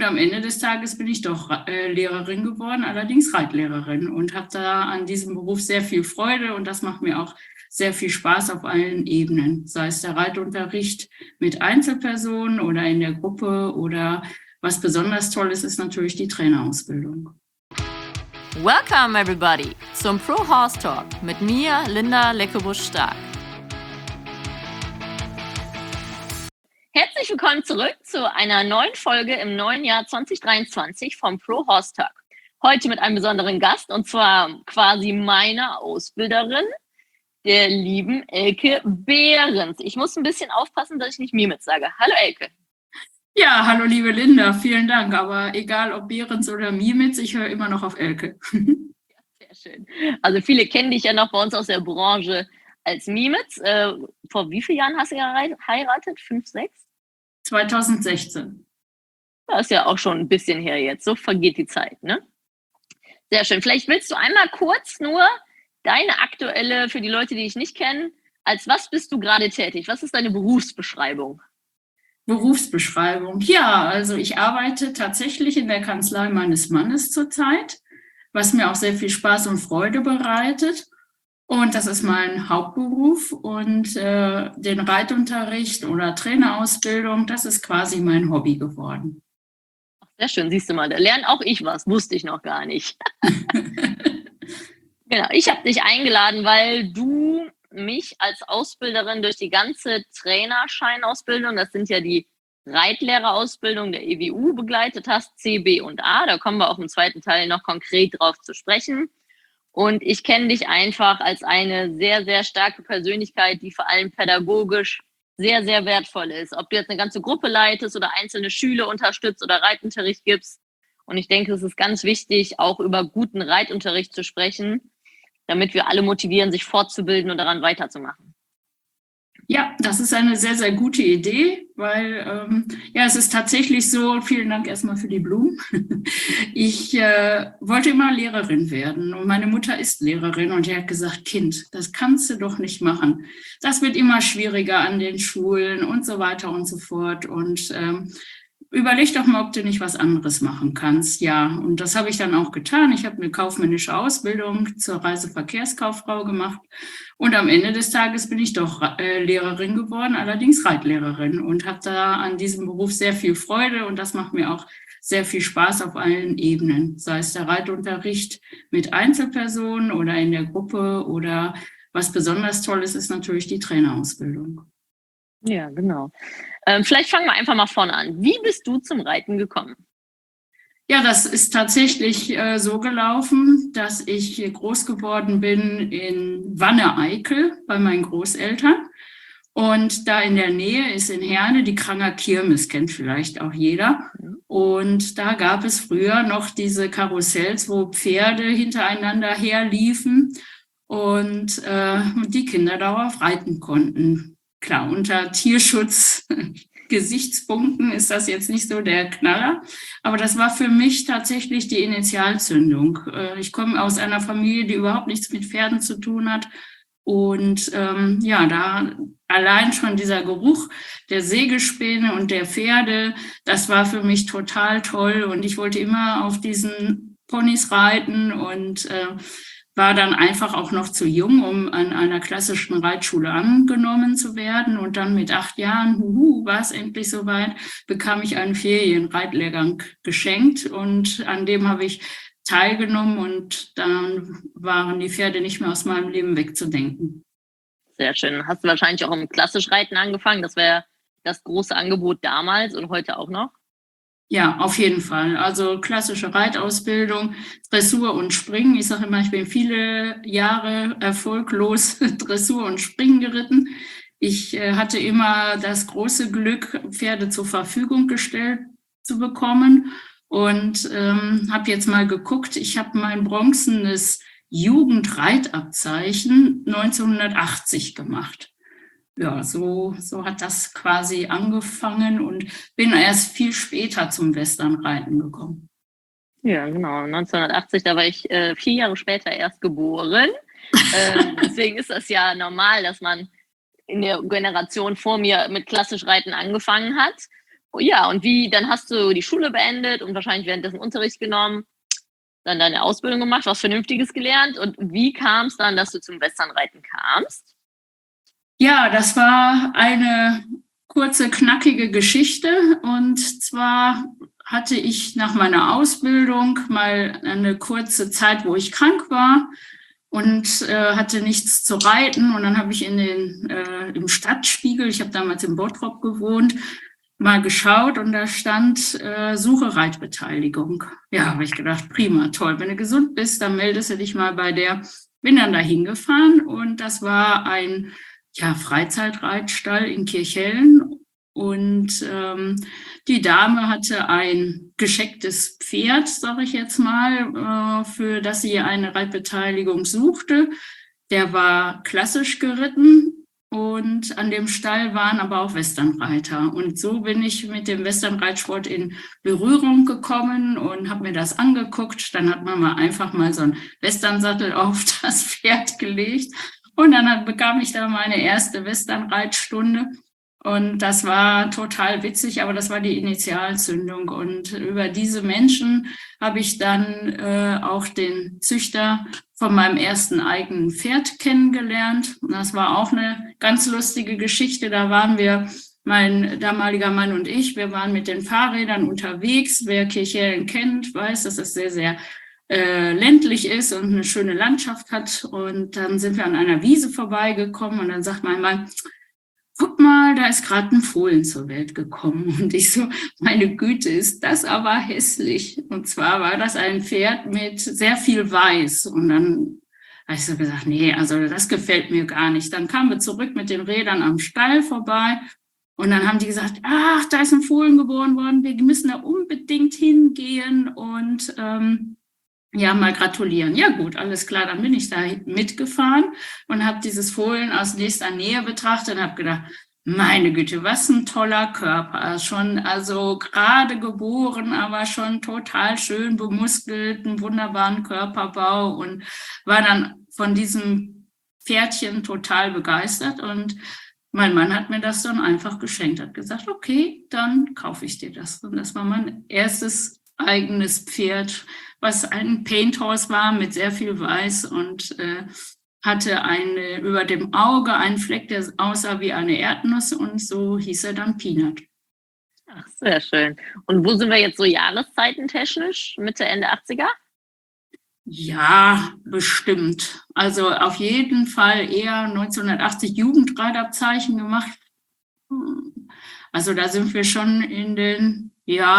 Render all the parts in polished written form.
Und am Ende des Tages bin ich doch Lehrerin geworden, allerdings Reitlehrerin, und habe da an diesem Beruf sehr viel Freude, und das macht mir auch sehr viel Spaß auf allen Ebenen, sei es der Reitunterricht mit Einzelpersonen oder in der Gruppe, oder was besonders toll ist natürlich die Trainerausbildung. Welcome everybody zum Pro Horse Talk mit mir, Linda Leckebusch-Stark. Herzlich willkommen zurück zu einer neuen Folge im neuen Jahr 2023 vom Pro Horse Talk. Heute mit einem besonderen Gast, und zwar quasi meiner Ausbilderin, der lieben Elke Behrens. Ich muss ein bisschen aufpassen, dass ich nicht Mimitz sage. Hallo Elke. Ja, hallo liebe Linda, vielen Dank. Aber egal ob Behrens oder Mimitz, ich höre immer noch auf Elke. Ja, sehr schön. Also viele kennen dich ja noch bei uns aus der Branche als Mimitz. Vor wie vielen Jahren hast du geheiratet? 5, 6? 2016. Das ist ja auch schon ein bisschen her jetzt. So vergeht die Zeit, ne? Sehr schön. Vielleicht willst du einmal kurz nur deine aktuelle, für die Leute, die dich nicht kennen, als was bist du gerade tätig? Was ist deine Berufsbeschreibung? Berufsbeschreibung. Ja, also ich arbeite tatsächlich in der Kanzlei meines Mannes zurzeit, was mir auch sehr viel Spaß und Freude bereitet. Und das ist mein Hauptberuf, und den Reitunterricht oder Trainerausbildung, das ist quasi mein Hobby geworden. Sehr schön, siehst du mal, da lerne auch ich was, wusste ich noch gar nicht. Genau, ich habe dich eingeladen, weil du mich als Ausbilderin durch die ganze Trainerscheinausbildung, das sind ja die Reitlehrerausbildung der EWU, begleitet hast, C, B und A. Da kommen wir auch im zweiten Teil noch konkret drauf zu sprechen. Und ich kenne dich einfach als eine sehr, sehr starke Persönlichkeit, die vor allem pädagogisch sehr, sehr wertvoll ist. Ob du jetzt eine ganze Gruppe leitest oder einzelne Schüler unterstützt oder Reitunterricht gibst. Und ich denke, es ist ganz wichtig, auch über guten Reitunterricht zu sprechen, damit wir alle motivieren, sich fortzubilden und daran weiterzumachen. Ja, das ist eine sehr, sehr gute Idee, weil es ist tatsächlich so, vielen Dank erstmal für die Blumen. Ich wollte immer Lehrerin werden, und meine Mutter ist Lehrerin, und die hat gesagt, Kind, das kannst du doch nicht machen. Das wird immer schwieriger an den Schulen und so weiter und so fort, und überleg doch mal, ob du nicht was anderes machen kannst. Ja, und das habe ich dann auch getan. Ich habe eine kaufmännische Ausbildung zur Reiseverkehrskauffrau gemacht. Und am Ende des Tages bin ich doch Lehrerin geworden, allerdings Reitlehrerin, und habe da an diesem Beruf sehr viel Freude, und das macht mir auch sehr viel Spaß auf allen Ebenen, sei es der Reitunterricht mit Einzelpersonen oder in der Gruppe, oder was besonders toll ist natürlich die Trainerausbildung. Ja, genau. Vielleicht fangen wir einfach mal vorne an. Wie bist du zum Reiten gekommen? Ja, das ist tatsächlich so gelaufen, dass ich groß geworden bin in Wanne-Eickel bei meinen Großeltern. Und da in der Nähe ist in Herne die Kranger Kirmes, kennt vielleicht auch jeder. Und da gab es früher noch diese Karussells, wo Pferde hintereinander herliefen und die Kinder darauf reiten konnten. Klar, unter Tierschutzgesichtspunkten ist das jetzt nicht so der Knaller, aber das war für mich tatsächlich die Initialzündung. Ich komme aus einer Familie, die überhaupt nichts mit Pferden zu tun hat, und da allein schon dieser Geruch der Sägespäne und der Pferde, das war für mich total toll, und ich wollte immer auf diesen Ponys reiten, und war dann einfach auch noch zu jung, um an einer klassischen Reitschule angenommen zu werden. Und dann mit 8 Jahren, war es endlich soweit, bekam ich einen Ferienreitlehrgang geschenkt, und an dem habe ich teilgenommen, und dann waren die Pferde nicht mehr aus meinem Leben wegzudenken. Sehr schön. Hast du wahrscheinlich auch im klassisch Reiten angefangen? Das wäre das große Angebot damals und heute auch noch? Ja, auf jeden Fall. Also klassische Reitausbildung, Dressur und Springen. Ich sage immer, ich bin viele Jahre erfolglos Dressur und Springen geritten. Ich hatte immer das große Glück, Pferde zur Verfügung gestellt zu bekommen, und habe jetzt mal geguckt. Ich habe mein bronzenes Jugendreitabzeichen 1980 gemacht. Ja, so hat das quasi angefangen, und bin erst viel später zum Westernreiten gekommen. Ja, genau. 1980, da war ich 4 Jahre später erst geboren. Deswegen ist das ja normal, dass man in der Generation vor mir mit klassisch Reiten angefangen hat. Ja, und dann hast du die Schule beendet und wahrscheinlich währenddessen Unterricht genommen, dann deine Ausbildung gemacht, was Vernünftiges gelernt. Und wie kam es dann, dass du zum Westernreiten kamst? Ja, das war eine kurze, knackige Geschichte. Und zwar hatte ich nach meiner Ausbildung mal eine kurze Zeit, wo ich krank war und hatte nichts zu reiten. Und dann habe ich im Stadtspiegel, ich habe damals in Bottrop gewohnt, mal geschaut und da stand Suche Reitbeteiligung. Ja, habe ich gedacht, prima, toll. Wenn du gesund bist, dann meldest du dich mal bei der. Bin dann da hingefahren und das war ein Freizeitreitstall in Kirchhellen. Und die Dame hatte ein geschecktes Pferd, sage ich jetzt mal, für das sie eine Reitbeteiligung suchte. Der war klassisch geritten. Und an dem Stall waren aber auch Westernreiter. Und so bin ich mit dem Westernreitsport in Berührung gekommen und habe mir das angeguckt. Dann hat man einfach mal so einen Westernsattel auf das Pferd gelegt. Und dann bekam ich da meine erste Westernreitstunde. Und das war total witzig, aber das war die Initialzündung. Und über diese Menschen habe ich dann auch den Züchter von meinem ersten eigenen Pferd kennengelernt. Und das war auch eine ganz lustige Geschichte. Da waren wir, mein damaliger Mann und ich, wir waren mit den Fahrrädern unterwegs. Wer Kirchhellen kennt, weiß, dass es sehr, sehr ländlich ist und eine schöne Landschaft hat. Und dann sind wir an einer Wiese vorbeigekommen und dann sagt mein Mann, guck mal, da ist gerade ein Fohlen zur Welt gekommen. Und ich so, meine Güte, ist das aber hässlich. Und zwar war das ein Pferd mit sehr viel Weiß. Und dann habe ich so gesagt, nee, also das gefällt mir gar nicht. Dann kamen wir zurück mit den Rädern am Stall vorbei. Und dann haben die gesagt, ach, da ist ein Fohlen geboren worden. Wir müssen da unbedingt hingehen und mal gratulieren. Ja gut, alles klar, dann bin ich da mitgefahren und habe dieses Fohlen aus nächster Nähe betrachtet und habe gedacht, meine Güte, was ein toller Körper. Schon, also gerade geboren, aber schon total schön bemuskelt, einen wunderbaren Körperbau und war dann von diesem Pferdchen total begeistert. Und mein Mann hat mir das dann einfach geschenkt, hat gesagt, okay, dann kaufe ich dir das. Und das war mein erstes eigenes Pferd, was ein Paint Horse war mit sehr viel Weiß und hatte über dem Auge einen Fleck, der aussah wie eine Erdnuss und so hieß er dann Peanut. Ach, sehr schön. Und wo sind wir jetzt so jahreszeitentechnisch? Mitte, Ende 80er? Ja, bestimmt. Also auf jeden Fall eher 1980 Jugendreitabzeichen gemacht. Also da sind wir schon in den,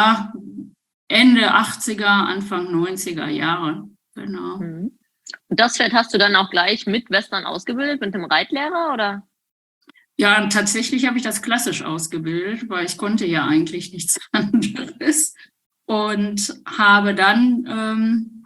Ende 80er, Anfang 90er Jahre. Genau. Und das Pferd hast du dann auch gleich mit Western ausgebildet, mit dem Reitlehrer, oder? Ja, und tatsächlich habe ich das klassisch ausgebildet, weil ich konnte ja eigentlich nichts anderes. Und habe dann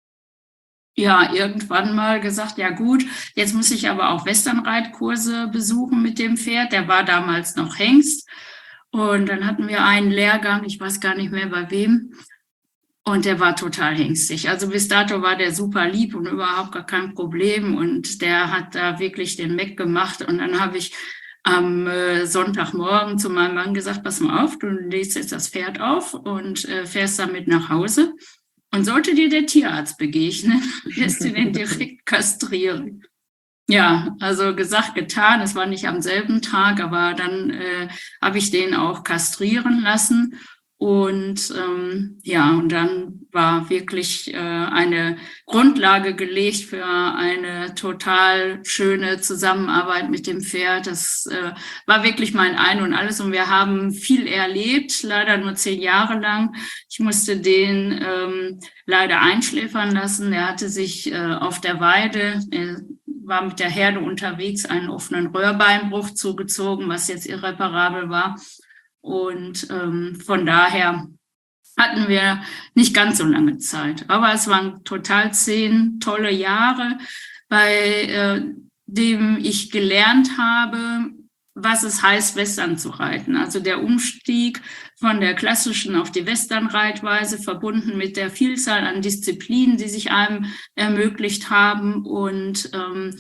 irgendwann mal gesagt, ja gut, jetzt muss ich aber auch Westernreitkurse besuchen mit dem Pferd. Der war damals noch Hengst. Und dann hatten wir einen Lehrgang, ich weiß gar nicht mehr bei wem. Und der war total hengstig. Also bis dato war der super lieb und überhaupt gar kein Problem. Und der hat da wirklich den Meck gemacht. Und dann habe ich am Sonntagmorgen zu meinem Mann gesagt, pass mal auf, du legst jetzt das Pferd auf und fährst damit nach Hause. Und sollte dir der Tierarzt begegnen, wirst du den direkt kastrieren. Ja, also gesagt, getan. Es war nicht am selben Tag, aber dann habe ich den auch kastrieren lassen. Und und dann war wirklich eine Grundlage gelegt für eine total schöne Zusammenarbeit mit dem Pferd. Das war wirklich mein Ein und Alles. Und wir haben viel erlebt, leider nur 10 Jahre lang. Ich musste den leider einschläfern lassen. Er hatte sich auf der Weide, war mit der Herde unterwegs, einen offenen Röhrbeinbruch zugezogen, was jetzt irreparabel war. Und von daher hatten wir nicht ganz so lange Zeit. Aber es waren total 10 tolle Jahre, bei dem ich gelernt habe, was es heißt, Western zu reiten. Also der Umstieg von der klassischen auf die Westernreitweise, verbunden mit der Vielzahl an Disziplinen, die sich einem ermöglicht haben. Und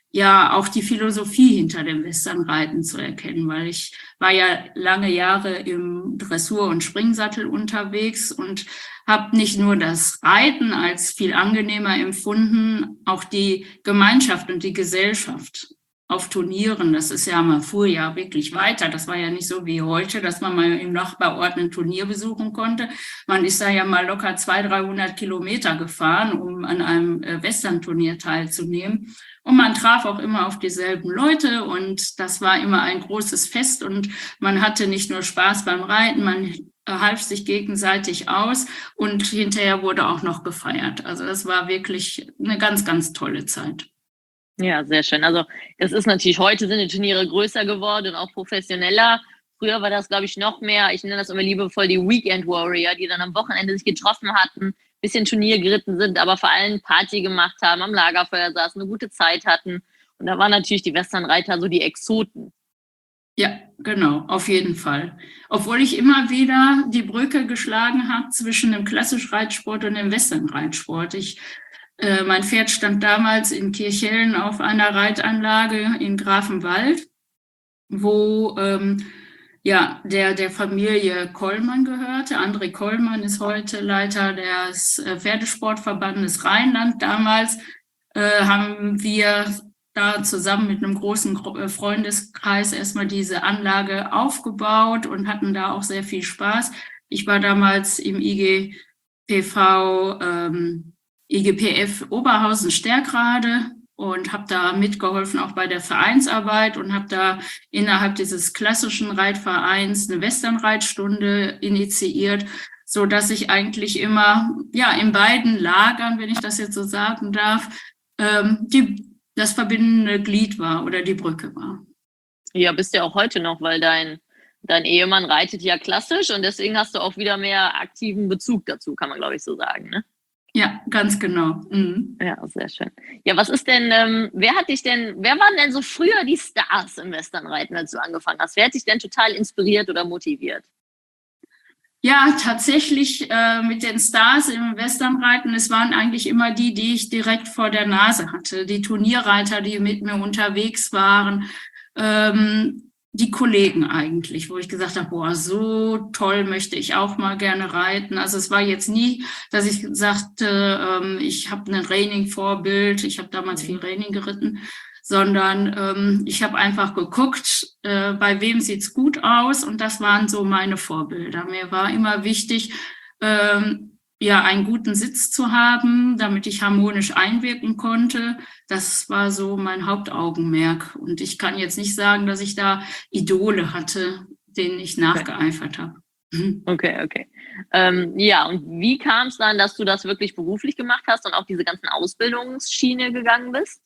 ja auch die Philosophie hinter dem Westernreiten zu erkennen, weil ich war ja lange Jahre im Dressur- und Springsattel unterwegs und habe nicht nur das Reiten als viel angenehmer empfunden, auch die Gemeinschaft und die Gesellschaft auf Turnieren. Das ist ja, man fuhr ja wirklich weiter. Das war ja nicht so wie heute, dass man mal im Nachbarort ein Turnier besuchen konnte. Man ist da ja mal locker 200, 300 Kilometer gefahren, um an einem Western-Turnier teilzunehmen. Und man traf auch immer auf dieselben Leute und das war immer ein großes Fest und man hatte nicht nur Spaß beim Reiten, man half sich gegenseitig aus und hinterher wurde auch noch gefeiert. Also das war wirklich eine ganz, ganz tolle Zeit. Ja, sehr schön. Also es ist natürlich, heute sind die Turniere größer geworden und auch professioneller. Früher war das, glaube ich, noch mehr, ich nenne das immer liebevoll die Weekend Warrior, die dann am Wochenende sich getroffen hatten, bisschen Turnier geritten sind, aber vor allem Party gemacht haben, am Lagerfeuer saßen, eine gute Zeit hatten. Und da waren natürlich die Westernreiter so die Exoten. Ja, genau, auf jeden Fall. Obwohl ich immer wieder die Brücke geschlagen habe zwischen dem klassischen Reitsport und dem Westernreitsport. Mein Pferd stand damals in Kirchhellen auf einer Reitanlage in Grafenwald, wo ja, der Familie Kollmann gehörte. André Kollmann ist heute Leiter des Pferdesportverbandes Rheinland. Damals haben wir da zusammen mit einem großen Freundeskreis erstmal diese Anlage aufgebaut und hatten da auch sehr viel Spaß. Ich war damals im IGPF Oberhausen-Stärkrade und habe da mitgeholfen, auch bei der Vereinsarbeit und habe da innerhalb dieses klassischen Reitvereins eine Westernreitstunde initiiert, so dass ich eigentlich immer, ja, in beiden Lagern, wenn ich das jetzt so sagen darf, das verbindende Glied war oder die Brücke war. Ja, bist ja auch heute noch, weil dein Ehemann reitet ja klassisch und deswegen hast du auch wieder mehr aktiven Bezug dazu, kann man, glaube ich, so sagen, ne? Ja, ganz genau. Mhm. Ja, sehr schön. Ja, was ist denn, wer waren denn so früher die Stars im Westernreiten, als du angefangen hast? Wer hat dich denn total inspiriert oder motiviert? Ja, tatsächlich mit den Stars im Westernreiten, es waren eigentlich immer die ich direkt vor der Nase hatte. Die Turnierreiter, die mit mir unterwegs waren, die Kollegen eigentlich, wo ich gesagt habe, boah, so toll möchte ich auch mal gerne reiten. Also es war jetzt nie, dass ich sagte, ich habe ein Reining-Vorbild, ich habe damals viel Reining geritten, sondern ich habe einfach geguckt, bei wem sieht's gut aus und das waren so meine Vorbilder. Mir war immer wichtig, ja, einen guten Sitz zu haben, damit ich harmonisch einwirken konnte. Das war so mein Hauptaugenmerk. Und ich kann jetzt nicht sagen, dass ich da Idole hatte, denen ich nachgeeifert habe. Okay. Ja, und wie kam es dann, dass du das wirklich beruflich gemacht hast und auch diese ganzen Ausbildungsschiene gegangen bist?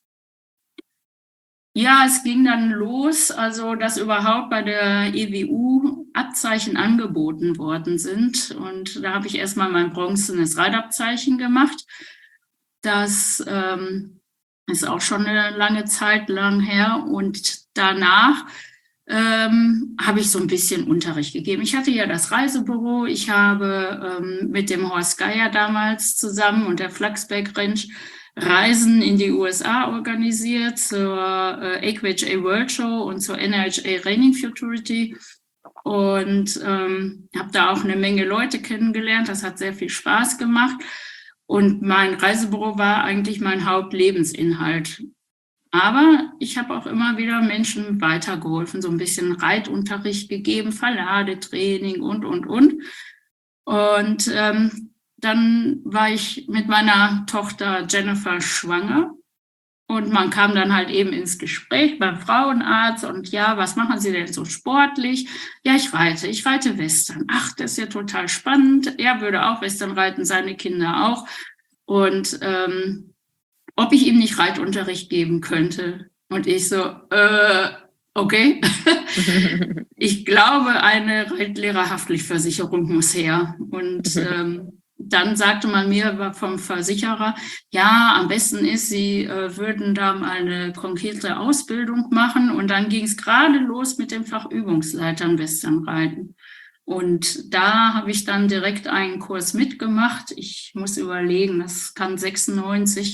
Ja, es ging dann los, also dass überhaupt bei der EWU Abzeichen angeboten worden sind. Und da habe ich erstmal mein bronzenes Reitabzeichen gemacht. Das ist auch schon eine lange Zeit lang her. Und danach habe ich so ein bisschen Unterricht gegeben. Ich hatte ja das Reisebüro. Ich habe mit dem Horst Geier damals zusammen und der Flachsberg Ranch Reisen in die USA organisiert zur AQHA World Show und zur NHA Reining Futurity und habe da auch eine Menge Leute kennengelernt. Das hat sehr viel Spaß gemacht und mein Reisebüro war eigentlich mein Hauptlebensinhalt. Aber ich habe auch immer wieder Menschen weitergeholfen, so ein bisschen Reitunterricht gegeben, Verladetraining und. Und dann war ich mit meiner Tochter Jennifer schwanger und man kam dann halt eben ins Gespräch beim Frauenarzt und ja, was machen Sie denn so sportlich? Ja, ich reite Western. Ach, das ist ja total spannend. Er würde auch Western reiten, seine Kinder auch. Und ob ich ihm nicht Reitunterricht geben könnte. Und ich so, okay. Ich glaube, eine Reitlehrerhaftpflichtversicherung muss her. Und dann sagte man mir vom Versicherer, ja, am besten ist, Sie würden da mal eine konkrete Ausbildung machen. Und dann ging es gerade los mit dem Fachübungsleitern Westernreiten. Und da habe ich dann direkt einen Kurs mitgemacht. Ich muss überlegen, das kann 96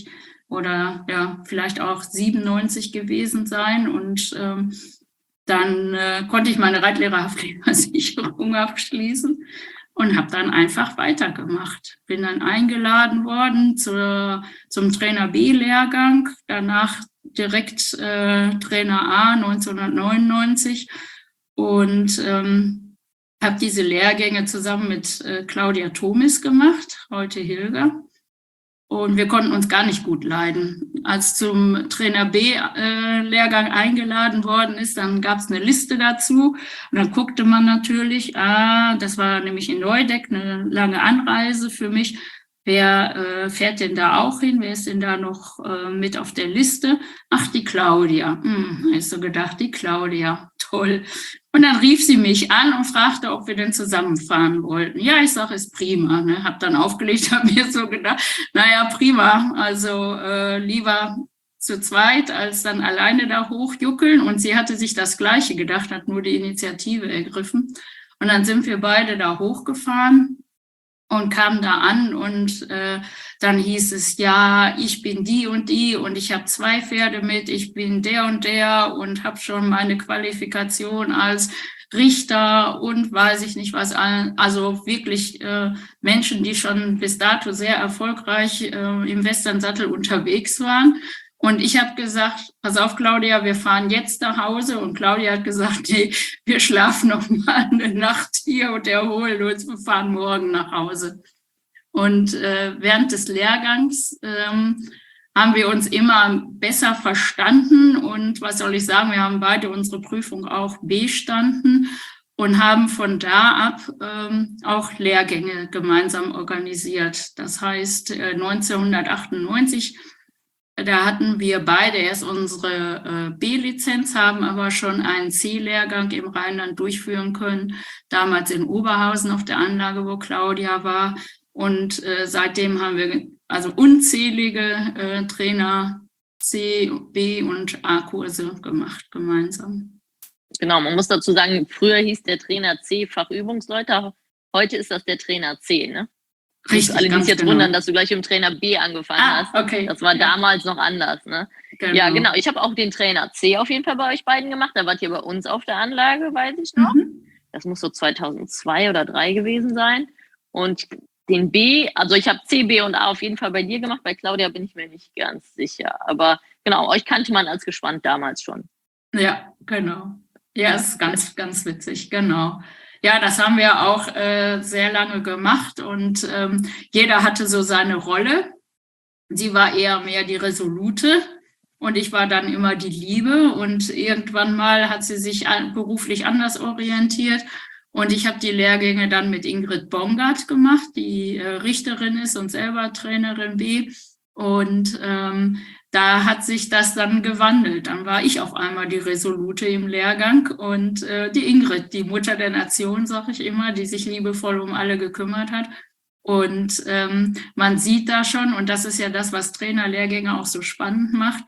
oder ja, vielleicht auch 97 gewesen sein. Und dann konnte ich meine Reitlehrerhaftpflichtversicherung abschließen und habe dann einfach weitergemacht. Bin dann eingeladen worden zum Trainer B-Lehrgang, danach direkt Trainer A 1999 und habe diese Lehrgänge zusammen mit Claudia Thomis gemacht, heute Hilger. Und wir konnten uns gar nicht gut leiden. Als zum Trainer B-Lehrgang eingeladen worden ist, dann gab es eine Liste dazu. Und dann guckte man natürlich, das war nämlich in Neudeck, eine lange Anreise für mich. Wer fährt denn da auch hin? Wer ist denn da noch mit auf der Liste? Ach, die Claudia. Habe ich so gedacht, die Claudia, toll. Und dann rief sie mich an und fragte, ob wir denn zusammenfahren wollten. Ja, ich sage, ist prima. Ne? Habe dann aufgelegt, habe mir so gedacht, naja, prima. Also lieber zu zweit als dann alleine da hochjuckeln. Und sie hatte sich das Gleiche gedacht, hat nur die Initiative ergriffen. Und dann sind wir beide da hochgefahren und kamen da an und dann hieß es, ja, ich bin die und ich habe 2 Pferde mit, ich bin der und habe schon meine Qualifikation als Richter und weiß ich nicht was, also wirklich Menschen, die schon bis dato sehr erfolgreich im Westernsattel unterwegs waren. Und ich habe gesagt, pass auf, Claudia, wir fahren jetzt nach Hause. Und Claudia hat gesagt, nee, wir schlafen noch mal eine Nacht hier und erholen uns, wir fahren morgen nach Hause. Und während des Lehrgangs haben wir uns immer besser verstanden. Und was soll ich sagen, wir haben beide unsere Prüfung auch bestanden und haben von da ab auch Lehrgänge gemeinsam organisiert. Das heißt, 1998 da hatten wir beide erst unsere B-Lizenz, haben aber schon einen C-Lehrgang im Rheinland durchführen können, damals in Oberhausen auf der Anlage, wo Claudia war. Und seitdem haben wir also unzählige Trainer C, B und A-Kurse gemacht gemeinsam. Genau, man muss dazu sagen, früher hieß der Trainer C Fachübungsleute, heute ist das der Trainer C, ne? Richtig, alle, die sich jetzt genau wundern, dass du gleich im Trainer B angefangen hast. Okay. Das war damals noch anders, ne? Genau. Ja, genau. Ich habe auch den Trainer C auf jeden Fall bei euch beiden gemacht. Da wart ihr bei uns auf der Anlage, weiß ich noch. Das muss so 2002 oder 2003 gewesen sein. Und den B, also ich habe C, B und A auf jeden Fall bei dir gemacht. Bei Claudia bin ich mir nicht ganz sicher. Aber genau, euch kannte man als Gespannt damals schon. Ja, genau. Ja, ist ganz, ganz witzig, genau. Ja, das haben wir auch sehr lange gemacht und jeder hatte so seine Rolle. Sie war eher mehr die Resolute und ich war dann immer die Liebe und irgendwann mal hat sie sich beruflich anders orientiert und ich habe die Lehrgänge dann mit Ingrid Baumgart gemacht, die Richterin ist und selber Trainerin B und da hat sich das dann gewandelt. Dann war ich auf einmal die Resolute im Lehrgang und die Ingrid, die Mutter der Nation, sage ich immer, die sich liebevoll um alle gekümmert hat. Und man sieht da schon, und das ist ja das, was Trainerlehrgänge auch so spannend macht,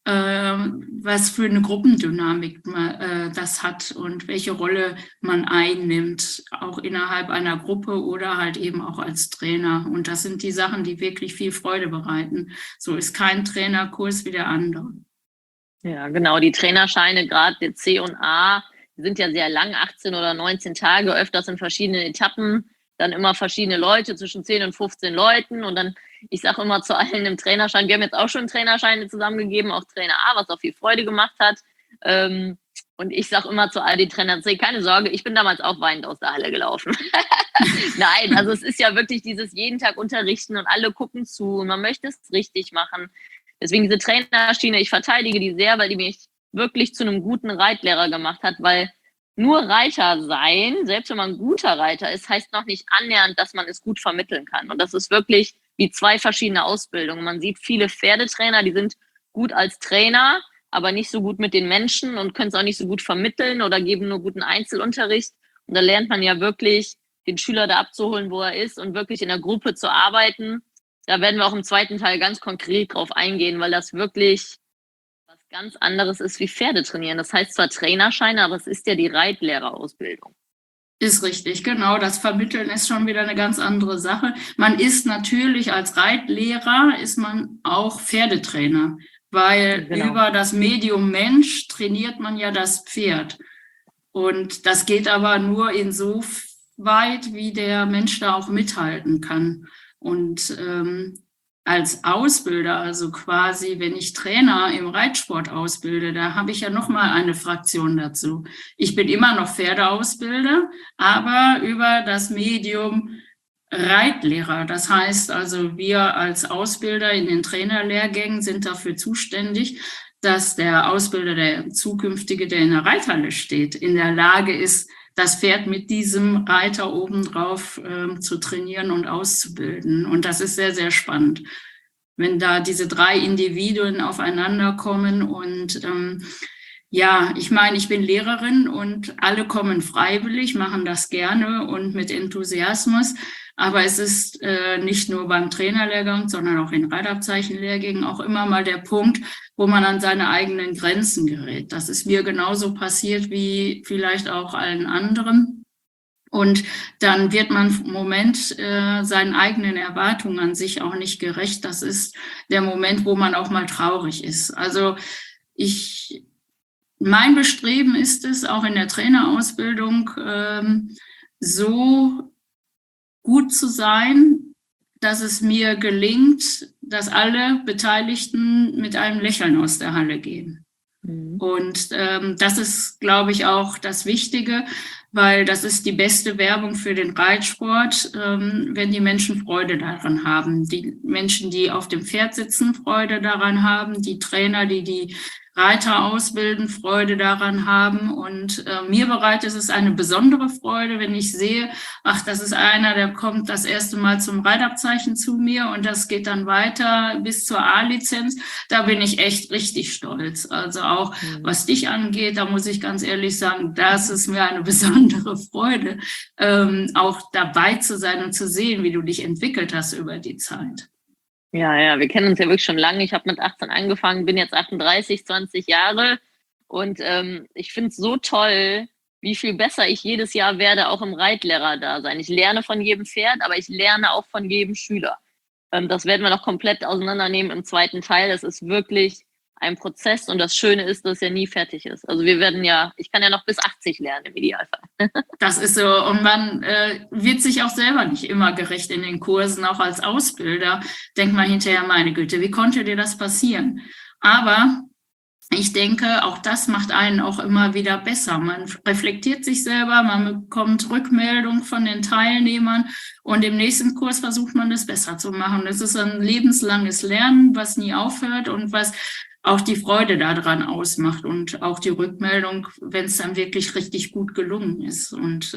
was für eine Gruppendynamik das hat und welche Rolle man einnimmt, auch innerhalb einer Gruppe oder halt eben auch als Trainer. Und das sind die Sachen, die wirklich viel Freude bereiten. So ist kein Trainerkurs wie der andere. Ja, genau. Die Trainerscheine, gerade der C und A, sind ja sehr lang, 18 oder 19 Tage, öfters in verschiedenen Etappen. Dann immer verschiedene Leute, zwischen 10 und 15 Leuten. Und dann, ich sage immer zu allen im Trainerschein, wir haben jetzt auch schon Trainerscheine zusammengegeben, auch Trainer A, was auch viel Freude gemacht hat. Und ich sage immer zu all den Trainern C, keine Sorge, ich bin damals auch weinend aus der Halle gelaufen. Nein, also es ist ja wirklich dieses jeden Tag unterrichten und alle gucken zu und man möchte es richtig machen. Deswegen diese Trainerschiene, ich verteidige die sehr, weil die mich wirklich zu einem guten Reitlehrer gemacht hat, weil nur Reiter sein, selbst wenn man ein guter Reiter ist, heißt noch nicht annähernd, dass man es gut vermitteln kann. Und das ist wirklich wie 2 verschiedene Ausbildungen. Man sieht viele Pferdetrainer, die sind gut als Trainer, aber nicht so gut mit den Menschen und können es auch nicht so gut vermitteln oder geben nur guten Einzelunterricht. Und da lernt man ja wirklich, den Schüler da abzuholen, wo er ist und wirklich in der Gruppe zu arbeiten. Da werden wir auch im zweiten Teil ganz konkret drauf eingehen, weil das wirklich was ganz anderes ist wie Pferde trainieren. Das heißt zwar Trainerscheine, aber es ist ja die Reitlehrerausbildung. Ist richtig, genau. Das Vermitteln ist schon wieder eine ganz andere Sache. Man ist natürlich als Reitlehrer, ist man auch Pferdetrainer, weil Genau. über das Medium Mensch trainiert man ja das Pferd. Und das geht aber nur insoweit, wie der Mensch da auch mithalten kann. Und als Ausbilder, also quasi, wenn ich Trainer im Reitsport ausbilde, da habe ich ja noch mal eine Fraktion dazu. Ich bin immer noch Pferdeausbilder, aber über das Medium Reitlehrer. Das heißt also, wir als Ausbilder in den Trainerlehrgängen sind dafür zuständig, dass der Ausbilder, der zukünftige, der in der Reithalle steht, in der Lage ist, das Pferd mit diesem Reiter obendrauf zu trainieren und auszubilden. Und das ist sehr, sehr spannend, wenn da diese 3 Individuen aufeinander kommen. Und ja, ich meine, ich bin Lehrerin und alle kommen freiwillig, machen das gerne und mit Enthusiasmus. Aber es ist nicht nur beim Trainerlehrgang, sondern auch in Reitabzeichenlehrgängen auch immer mal der Punkt, wo man an seine eigenen Grenzen gerät. Das ist mir genauso passiert wie vielleicht auch allen anderen. Und dann wird man im Moment seinen eigenen Erwartungen an sich auch nicht gerecht. Das ist der Moment, wo man auch mal traurig ist. Also mein Bestreben ist es, auch in der Trainerausbildung so gut zu sein, dass es mir gelingt, dass alle Beteiligten mit einem Lächeln aus der Halle gehen. Und das ist, glaube ich, auch das Wichtige, weil das ist die beste Werbung für den Reitsport, wenn die Menschen Freude daran haben. Die Menschen, die auf dem Pferd sitzen, Freude daran haben, die Trainer, die Reiter ausbilden, Freude daran haben. Und mir bereitet es eine besondere Freude, wenn ich sehe, ach, das ist einer, der kommt das erste Mal zum Reitabzeichen zu mir und das geht dann weiter bis zur A-Lizenz. Da bin ich echt richtig stolz. Also auch was dich angeht, da muss ich ganz ehrlich sagen, das ist mir eine besondere Freude, auch dabei zu sein und zu sehen, wie du dich entwickelt hast über die Zeit. Ja, wir kennen uns ja wirklich schon lange. Ich habe mit 18 angefangen, bin jetzt 38, 20 Jahre und ich finde es so toll, wie viel besser ich jedes Jahr werde, auch im Reitlehrer-Dasein. Ich lerne von jedem Pferd, aber ich lerne auch von jedem Schüler. Das werden wir noch komplett auseinandernehmen im zweiten Teil. Das ist wirklich ein Prozess und das Schöne ist, dass er nie fertig ist. Also ich kann ja noch bis 80 lernen im Idealfall. Das ist so, und man wird sich auch selber nicht immer gerecht in den Kursen, auch als Ausbilder. Denkt man hinterher, meine Güte, wie konnte dir das passieren? Aber ich denke, auch das macht einen auch immer wieder besser. Man reflektiert sich selber, man bekommt Rückmeldung von den Teilnehmern und im nächsten Kurs versucht man das besser zu machen. Es ist ein lebenslanges Lernen, was nie aufhört und was auch die Freude daran ausmacht und auch die Rückmeldung, wenn es dann wirklich richtig gut gelungen ist. Und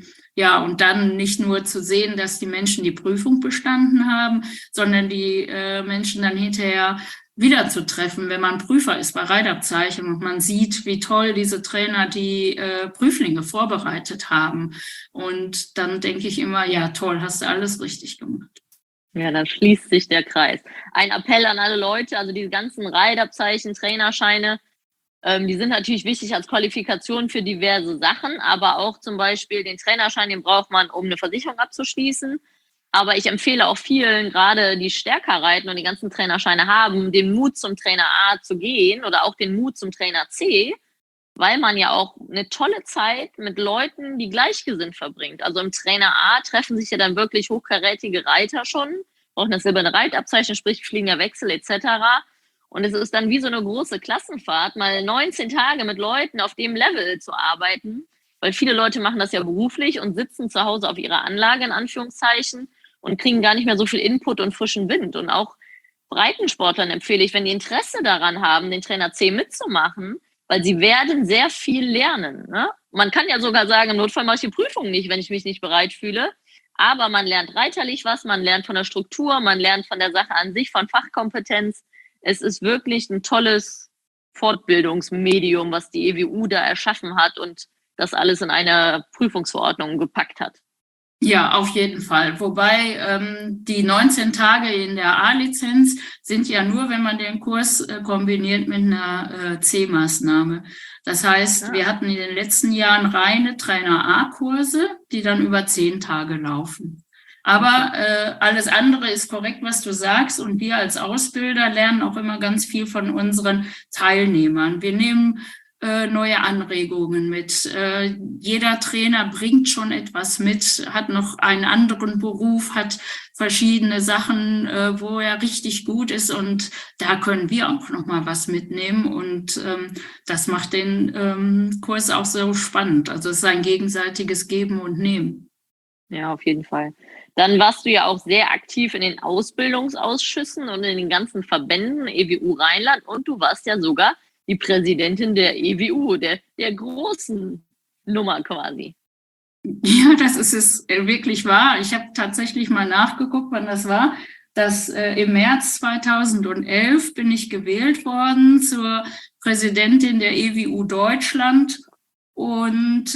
und dann nicht nur zu sehen, dass die Menschen die Prüfung bestanden haben, sondern die Menschen dann hinterher wieder zu treffen, wenn man Prüfer ist bei Reitabzeichen und man sieht, wie toll diese Trainer die Prüflinge vorbereitet haben. Und dann denke ich immer, ja toll, hast du alles richtig gemacht. Ja, dann schließt sich der Kreis. Ein Appell an alle Leute, also diese ganzen Reitabzeichen, Trainerscheine, die sind natürlich wichtig als Qualifikation für diverse Sachen, aber auch zum Beispiel den Trainerschein, den braucht man, um eine Versicherung abzuschließen. Aber ich empfehle auch vielen, gerade die stärker reiten und die ganzen Trainerscheine haben, den Mut zum Trainer A zu gehen oder auch den Mut zum Trainer C, weil man ja auch eine tolle Zeit mit Leuten, die gleichgesinnt verbringt. Also im Trainer A treffen sich ja dann wirklich hochkarätige Reiter schon, brauchen das silberne Reitabzeichen, sprich fliegender Wechsel etc. Und es ist dann wie so eine große Klassenfahrt, mal 19 Tage mit Leuten auf dem Level zu arbeiten, weil viele Leute machen das ja beruflich und sitzen zu Hause auf ihrer Anlage in Anführungszeichen und kriegen gar nicht mehr so viel Input und frischen Wind. Und auch Breitensportlern empfehle ich, wenn die Interesse daran haben, den Trainer C mitzumachen, weil sie werden sehr viel lernen. Ne? Man kann ja sogar sagen, im Notfall mache ich die Prüfung nicht, wenn ich mich nicht bereit fühle. Aber man lernt reiterlich was, man lernt von der Struktur, man lernt von der Sache an sich, von Fachkompetenz. Es ist wirklich ein tolles Fortbildungsmedium, was die EWU da erschaffen hat und das alles in einer Prüfungsverordnung gepackt hat. Ja, auf jeden Fall. Wobei die 19 Tage in der A-Lizenz sind ja nur, wenn man den Kurs kombiniert mit einer C-Maßnahme. Das heißt, wir hatten in den letzten Jahren reine Trainer-A-Kurse, die dann über 10 Tage laufen. Aber alles andere ist korrekt, was du sagst. Und wir als Ausbilder lernen auch immer ganz viel von unseren Teilnehmern. Wir nehmen neue Anregungen mit. Jeder Trainer bringt schon etwas mit, hat noch einen anderen Beruf, hat verschiedene Sachen, wo er richtig gut ist, und da können wir auch noch mal was mitnehmen, und das macht den Kurs auch so spannend. Also es ist ein gegenseitiges Geben und Nehmen. Ja, auf jeden Fall. Dann warst du ja auch sehr aktiv in den Ausbildungsausschüssen und in den ganzen Verbänden, EWU Rheinland, und du warst ja sogar die Präsidentin der EWU, der großen Nummer quasi. Ja, das ist es wirklich wahr. Ich habe tatsächlich mal nachgeguckt, wann das war. Im März 2011 bin ich gewählt worden zur Präsidentin der EWU Deutschland. Und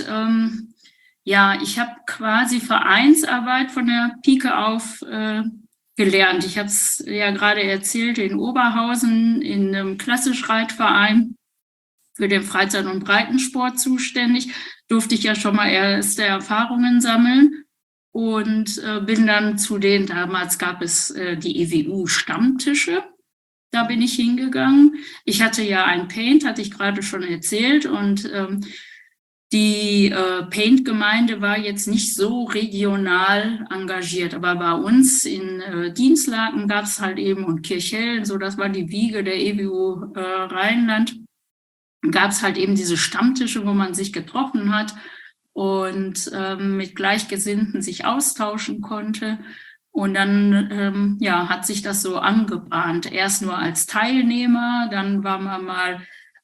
ja, ich habe quasi Vereinsarbeit von der Pike auf gelernt. Ich habe es ja gerade erzählt, in Oberhausen in einem Klassischreitverein für den Freizeit- und Breitensport zuständig, durfte ich ja schon mal erste Erfahrungen sammeln und bin dann damals gab es die EWU-Stammtische, da bin ich hingegangen. Ich hatte ja ein Paint, hatte ich gerade schon erzählt, und die Paint-Gemeinde war jetzt nicht so regional engagiert, aber bei uns in Dinslaken gab es halt eben, und Kirchhellen, so das war die Wiege der EWU Rheinland, gab es halt eben diese Stammtische, wo man sich getroffen hat und mit Gleichgesinnten sich austauschen konnte. Und dann ja, hat sich das so angebahnt. Erst nur als Teilnehmer, dann war man mal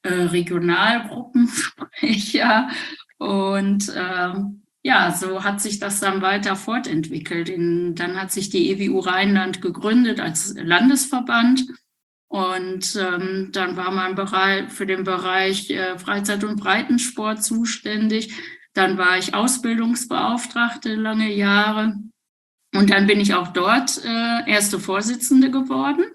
Regionalgruppensprecher, und ja, so hat sich das dann weiter fortentwickelt. Dann hat sich die EWU Rheinland gegründet als Landesverband. Und dann war man für den Bereich Freizeit- und Breitensport zuständig. Dann war ich Ausbildungsbeauftragte lange Jahre. Und dann bin ich auch dort erste Vorsitzende geworden.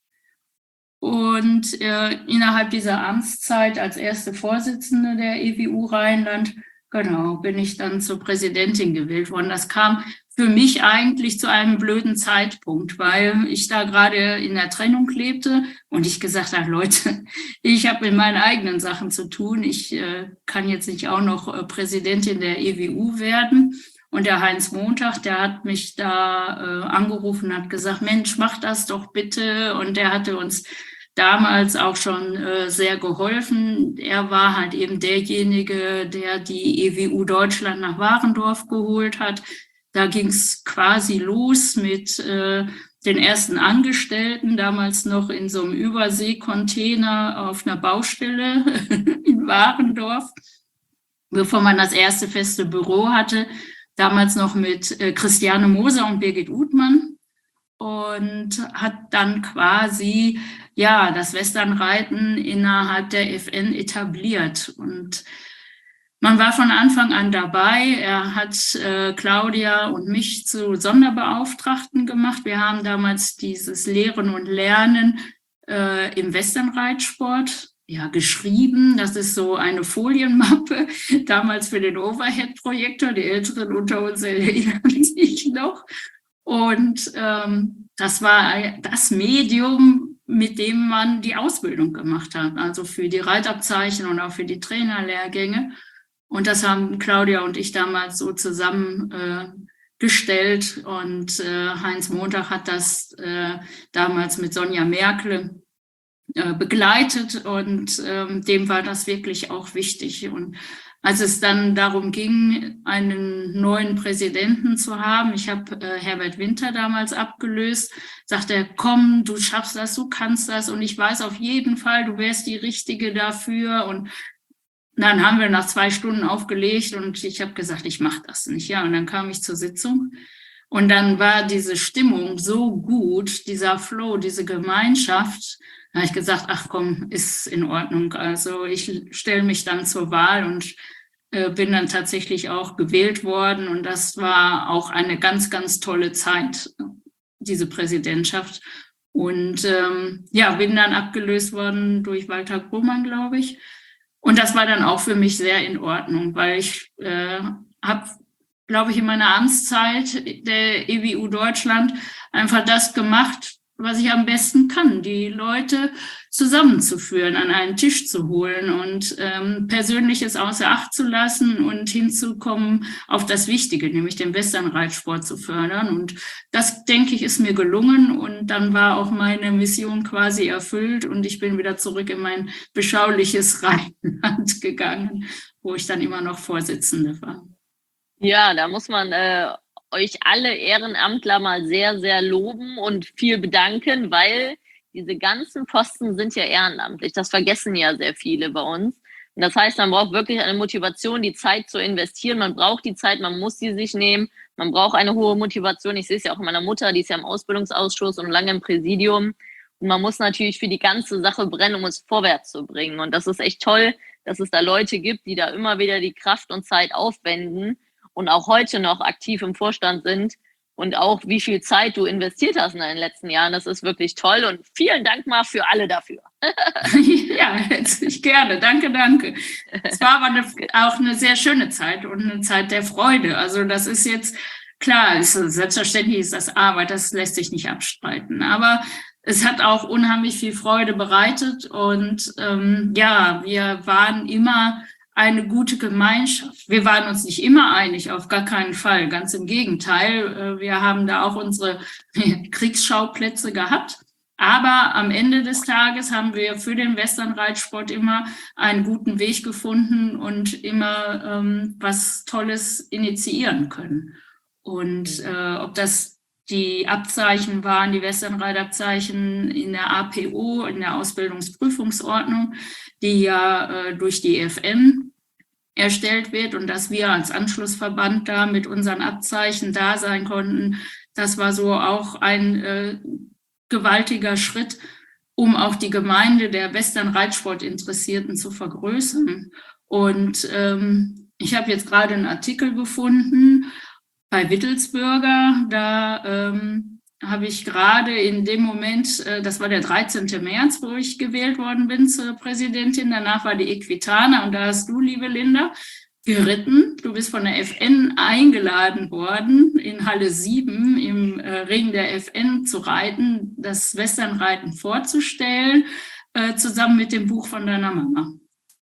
Und innerhalb dieser Amtszeit als erste Vorsitzende der EWU Rheinland, genau, bin ich dann zur Präsidentin gewählt worden. Das kam für mich eigentlich zu einem blöden Zeitpunkt, weil ich da gerade in der Trennung lebte und ich gesagt habe, Leute, ich habe mit meinen eigenen Sachen zu tun. Ich kann jetzt nicht auch noch Präsidentin der EWU werden. Und der Heinz Montag, der hat mich da angerufen und hat gesagt, Mensch, mach das doch bitte. Und der hatte uns damals auch schon sehr geholfen. Er war halt eben derjenige, der die EWU Deutschland nach Warendorf geholt hat. Da ging es quasi los mit den ersten Angestellten, damals noch in so einem Überseekontainer auf einer Baustelle in Warendorf, bevor man das erste feste Büro hatte. Damals noch mit Christiane Moser und Birgit Uthmann, und hat dann quasi ja das Westernreiten innerhalb der FN etabliert. Und man war von Anfang an dabei. Er hat Claudia und mich zu Sonderbeauftragten gemacht. Wir haben damals dieses Lehren und Lernen im Westernreitsport ja geschrieben. Das ist so eine Folienmappe, damals für den Overhead-Projektor. Die Älteren unter uns erinnern sich noch. Und das war das Medium, mit dem man die Ausbildung gemacht hat, also für die Reitabzeichen und auch für die Trainerlehrgänge. Und das haben Claudia und ich damals so zusammen gestellt. Und Heinz Montag hat das damals mit Sonja Merkle begleitet, und dem war das wirklich auch wichtig. Und als es dann darum ging, einen neuen Präsidenten zu haben, ich habe Herbert Winter damals abgelöst, sagte er, komm, du schaffst das, du kannst das, und ich weiß auf jeden Fall, du wärst die Richtige dafür. Und dann haben wir nach 2 Stunden aufgelegt und ich habe gesagt, ich mache das nicht. Ja, und dann kam ich zur Sitzung und dann war diese Stimmung so gut, dieser Flow, diese Gemeinschaft. Da habe ich gesagt, ach komm, ist in Ordnung. Also ich stelle mich dann zur Wahl, und bin dann tatsächlich auch gewählt worden und das war auch eine ganz, ganz tolle Zeit, diese Präsidentschaft. Und bin dann abgelöst worden durch Walter Grohmann, glaube ich. Und das war dann auch für mich sehr in Ordnung, weil ich habe, glaube ich, in meiner Amtszeit der EWU Deutschland einfach das gemacht, was ich am besten kann, die Leute zusammenzuführen, an einen Tisch zu holen und Persönliches außer Acht zu lassen und hinzukommen auf das Wichtige, nämlich den Westernreitsport zu fördern. Und das, denke ich, ist mir gelungen. Und dann war auch meine Mission quasi erfüllt und ich bin wieder zurück in mein beschauliches Rheinland gegangen, wo ich dann immer noch Vorsitzende war. Ja, da muss man euch alle Ehrenamtler mal sehr, sehr loben und viel bedanken, weil diese ganzen Posten sind ja ehrenamtlich. Das vergessen ja sehr viele bei uns. Und das heißt, man braucht wirklich eine Motivation, die Zeit zu investieren. Man braucht die Zeit, man muss sie sich nehmen. Man braucht eine hohe Motivation. Ich sehe es ja auch in meiner Mutter, die ist ja im Ausbildungsausschuss und lange im Präsidium. Und man muss natürlich für die ganze Sache brennen, um es vorwärts zu bringen. Und das ist echt toll, dass es da Leute gibt, die da immer wieder die Kraft und Zeit aufwenden und auch heute noch aktiv im Vorstand sind und auch wie viel Zeit du investiert hast in den letzten Jahren. Das ist wirklich toll und vielen Dank mal für alle dafür. Ja, herzlich gerne. Danke. Es war aber auch eine sehr schöne Zeit und eine Zeit der Freude. Also das ist jetzt, klar, selbstverständlich ist das Arbeit, das lässt sich nicht abstreiten. Aber es hat auch unheimlich viel Freude bereitet und wir waren immer eine gute Gemeinschaft. Wir waren uns nicht immer einig, auf gar keinen Fall. Ganz im Gegenteil. Wir haben da auch unsere Kriegsschauplätze gehabt. Aber am Ende des Tages haben wir für den Westernreitsport immer einen guten Weg gefunden und immer was Tolles initiieren können. Und ob das die Abzeichen waren, die Westernreitabzeichen in der APO, in der Ausbildungsprüfungsordnung, die ja durch die EFN erstellt wird und dass wir als Anschlussverband da mit unseren Abzeichen da sein konnten, das war so auch ein gewaltiger Schritt, um auch die Gemeinde der Westernreitsportinteressierten zu vergrößern. Und ich habe jetzt gerade einen Artikel gefunden bei Wittelsbürger, da habe ich gerade in dem Moment, das war der 13. März, wo ich gewählt worden bin zur Präsidentin, danach war die Equitana und da hast du, liebe Linda, geritten. Du bist von der FN eingeladen worden, in Halle 7 im Ring der FN zu reiten, das Westernreiten vorzustellen, zusammen mit dem Buch von deiner Mama.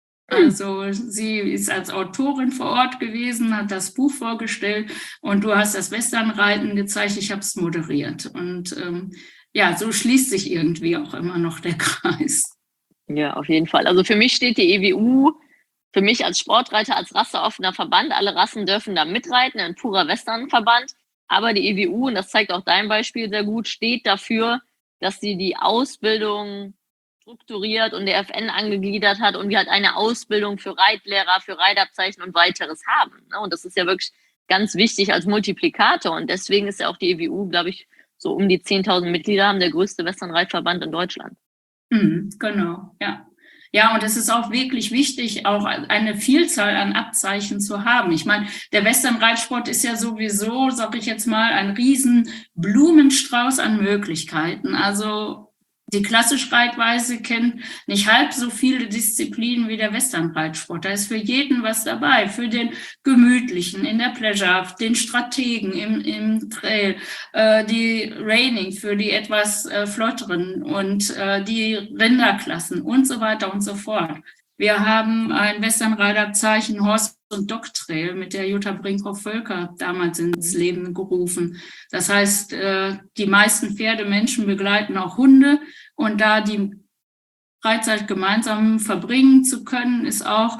Also sie ist als Autorin vor Ort gewesen, hat das Buch vorgestellt und du hast das Westernreiten gezeigt, ich habe es moderiert. Und so schließt sich irgendwie auch immer noch der Kreis. Ja, auf jeden Fall. Also für mich steht die EWU, für mich als Sportreiter, als rasseoffener Verband, alle Rassen dürfen da mitreiten, ein purer Westernverband. Aber die EWU, und das zeigt auch dein Beispiel sehr gut, steht dafür, dass sie die Ausbildung strukturiert und der FN angegliedert hat und wir halt eine Ausbildung für Reitlehrer, für Reitabzeichen und weiteres haben. Und das ist ja wirklich ganz wichtig als Multiplikator und deswegen ist ja auch die EWU, glaube ich, so um die 10.000 Mitglieder haben, der größte Westernreitverband in Deutschland. Genau, ja. Ja, und es ist auch wirklich wichtig, auch eine Vielzahl an Abzeichen zu haben. Ich meine, der Westernreitsport ist ja sowieso, sage ich jetzt mal, ein riesen Blumenstrauß an Möglichkeiten. Also die klassische Reitweise kennt nicht halb so viele Disziplinen wie der Westernreitsport. Da ist für jeden was dabei, für den Gemütlichen, in der Pleasure, den Strategen im Trail, die Reining für die etwas flotteren und die Rinderklassen und so weiter und so fort. Wir haben ein Westernreitabzeichen Horse- und Dog-Trail mit der Jutta Brinkhoff-Völker damals ins Leben gerufen. Das heißt, die meisten Pferdemenschen begleiten auch Hunde und da die Freizeit gemeinsam verbringen zu können, ist auch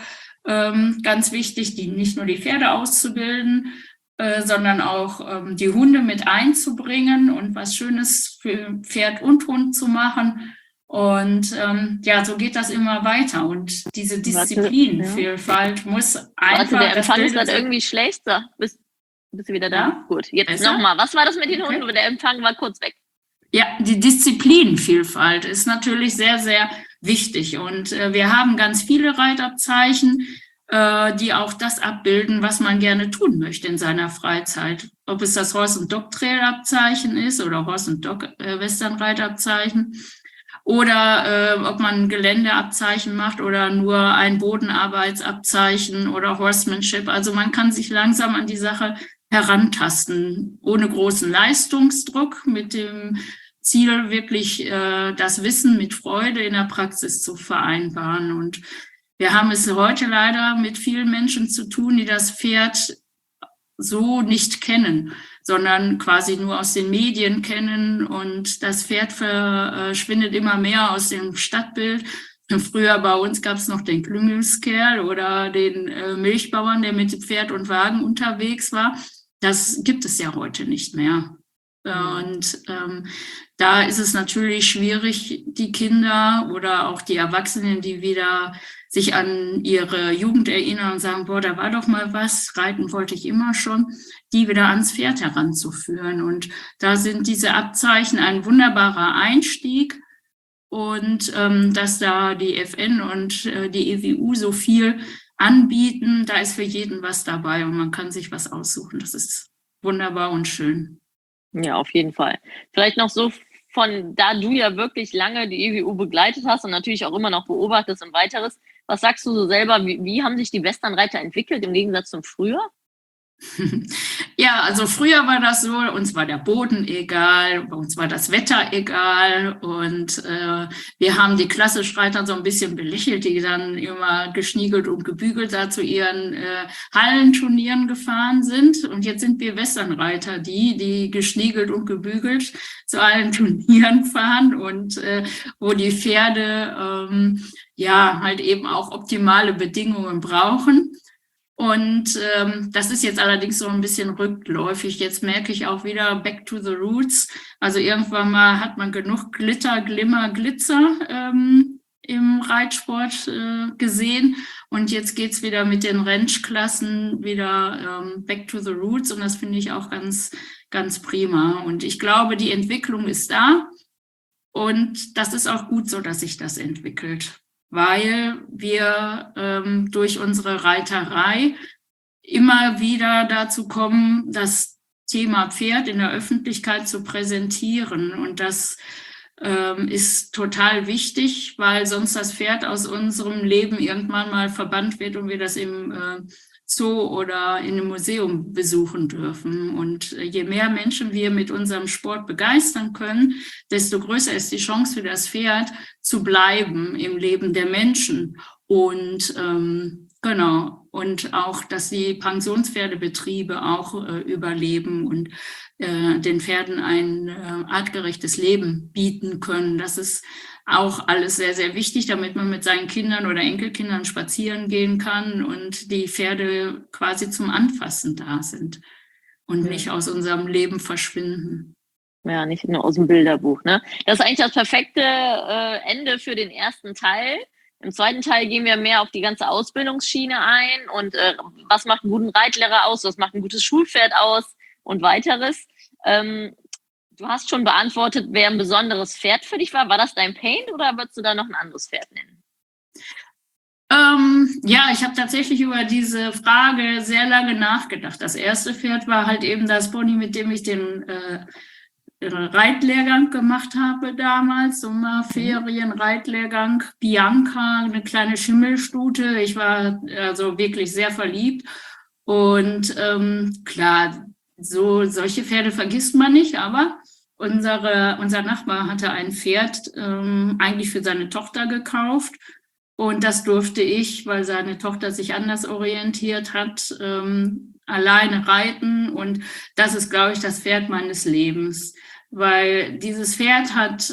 ganz wichtig, nicht nur die Pferde auszubilden, sondern auch die Hunde mit einzubringen und was Schönes für Pferd und Hund zu machen. Und so geht das immer weiter. Und diese Disziplinenvielfalt muss einfach... der Empfang ist gerade irgendwie schlecht. So, bist du wieder da? Ja? Gut, jetzt nochmal. Was war das mit den Hunden? Der Empfang war kurz weg. Ja, die Disziplinenvielfalt ist natürlich sehr, sehr wichtig. Und wir haben ganz viele Reitabzeichen. die auch das abbilden, was man gerne tun möchte in seiner Freizeit. Ob es das Horse and Dog Trail Abzeichen ist oder Horse and Dog Westernreitabzeichen oder ob man ein Geländeabzeichen macht oder nur ein Bodenarbeitsabzeichen oder Horsemanship. Also man kann sich langsam an die Sache herantasten, ohne großen Leistungsdruck, mit dem Ziel, wirklich das Wissen mit Freude in der Praxis zu vereinbaren. Und wir haben es heute leider mit vielen Menschen zu tun, die das Pferd so nicht kennen, sondern quasi nur aus den Medien kennen. Und das Pferd verschwindet immer mehr aus dem Stadtbild. Früher bei uns gab es noch den Klüngelskerl oder den Milchbauern, der mit Pferd und Wagen unterwegs war. Das gibt es ja heute nicht mehr. Und da ist es natürlich schwierig, die Kinder oder auch die Erwachsenen, die wieder sich an ihre Jugend erinnern und sagen, boah, da war doch mal was, reiten wollte ich immer schon, die wieder ans Pferd heranzuführen. Und da sind diese Abzeichen ein wunderbarer Einstieg. Und dass da die FN und die EWU so viel anbieten, da ist für jeden was dabei und man kann sich was aussuchen. Das ist wunderbar und schön. Ja, auf jeden Fall. Vielleicht noch so da du ja wirklich lange die EWU begleitet hast und natürlich auch immer noch beobachtest und weiteres, was sagst du so selber, wie haben sich die Westernreiter entwickelt im Gegensatz zum früher? Ja, also früher war das so, uns war der Boden egal, uns war das Wetter egal und wir haben die Klassenreiter so ein bisschen belächelt, die dann immer geschniegelt und gebügelt da zu ihren Hallenturnieren gefahren sind. Und jetzt sind wir Westernreiter, die geschniegelt und gebügelt zu allen Turnieren fahren und wo die Pferde ja halt eben auch optimale Bedingungen brauchen. Und das ist jetzt allerdings so ein bisschen rückläufig. Jetzt merke ich auch wieder back to the roots. Also irgendwann mal hat man genug Glitter, Glimmer, Glitzer im Reitsport gesehen. Und jetzt geht's wieder mit den Ranch-Klassen wieder back to the roots. Und das finde ich auch ganz, ganz prima. Und ich glaube, die Entwicklung ist da. Und das ist auch gut so, dass sich das entwickelt, weil wir durch unsere Reiterei immer wieder dazu kommen, das Thema Pferd in der Öffentlichkeit zu präsentieren. Und das ist total wichtig, weil sonst das Pferd aus unserem Leben irgendwann mal verbannt wird und wir das im Zoo oder in einem Museum besuchen dürfen. Und je mehr Menschen wir mit unserem Sport begeistern können, desto größer ist die Chance für das Pferd zu bleiben im Leben der Menschen. Und genau, und auch, dass die Pensionspferdebetriebe auch überleben und den Pferden ein artgerechtes Leben bieten können. Das ist auch alles sehr, sehr wichtig, damit man mit seinen Kindern oder Enkelkindern spazieren gehen kann und die Pferde quasi zum Anfassen da sind und nicht aus unserem Leben verschwinden. Ja, nicht nur aus dem Bilderbuch, ne? Das ist eigentlich das perfekte Ende für den ersten Teil. Im zweiten Teil gehen wir mehr auf die ganze Ausbildungsschiene ein und was macht einen guten Reitlehrer aus, was macht ein gutes Schulpferd aus und weiteres. Du hast schon beantwortet, wer ein besonderes Pferd für dich war. War das dein Paint oder würdest du da noch ein anderes Pferd nennen? Ja, ich habe tatsächlich über diese Frage sehr lange nachgedacht. Das erste Pferd war halt eben das Pony, mit dem ich den Reitlehrgang gemacht habe damals, Sommerferien-Reitlehrgang. Bianca, eine kleine Schimmelstute. Ich war also wirklich sehr verliebt. Und klar, solche Pferde vergisst man nicht, aber unser Nachbar hatte ein Pferd eigentlich für seine Tochter gekauft. Und das durfte ich, weil seine Tochter sich anders orientiert hat, alleine reiten. Und das ist, glaube ich, das Pferd meines Lebens. Weil dieses Pferd hat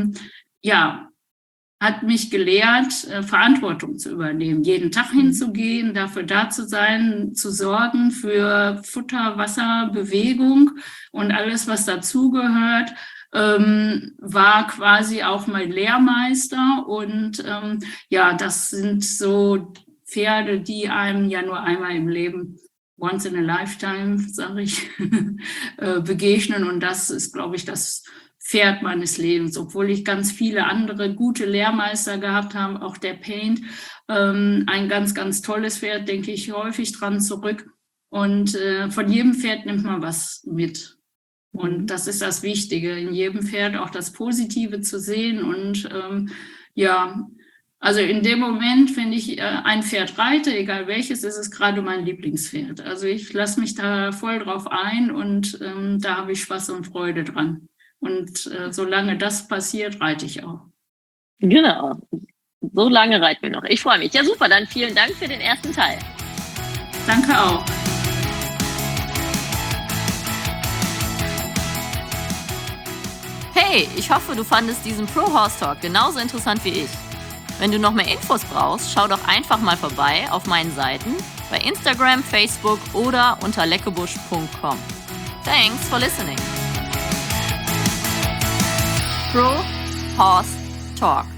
mich gelehrt, Verantwortung zu übernehmen, jeden Tag hinzugehen, dafür da zu sein, zu sorgen für Futter, Wasser, Bewegung und alles, was dazugehört, war quasi auch mein Lehrmeister. Und das sind so Pferde, die einem ja nur einmal im Leben, once in a lifetime, sage ich, begegnen. Und das ist, glaube ich, das Pferd meines Lebens, obwohl ich ganz viele andere gute Lehrmeister gehabt habe, auch der Paint, ein ganz, ganz tolles Pferd, denke ich häufig dran zurück. Und von jedem Pferd nimmt man was mit. Und das ist das Wichtige, in jedem Pferd auch das Positive zu sehen. Und also in dem Moment, wenn ich ein Pferd reite, egal welches, ist es gerade mein Lieblingspferd. Also ich lasse mich da voll drauf ein und da habe ich Spaß und Freude dran. Und solange das passiert, reite ich auch. Genau, so lange reiten wir noch. Ich freue mich. Ja, super, dann vielen Dank für den ersten Teil. Danke auch. Hey, ich hoffe, du fandest diesen Pro Horse Talk genauso interessant wie ich. Wenn du noch mehr Infos brauchst, schau doch einfach mal vorbei auf meinen Seiten bei Instagram, Facebook oder unter leckebusch.com. Thanks for listening. Pro Horse Talk.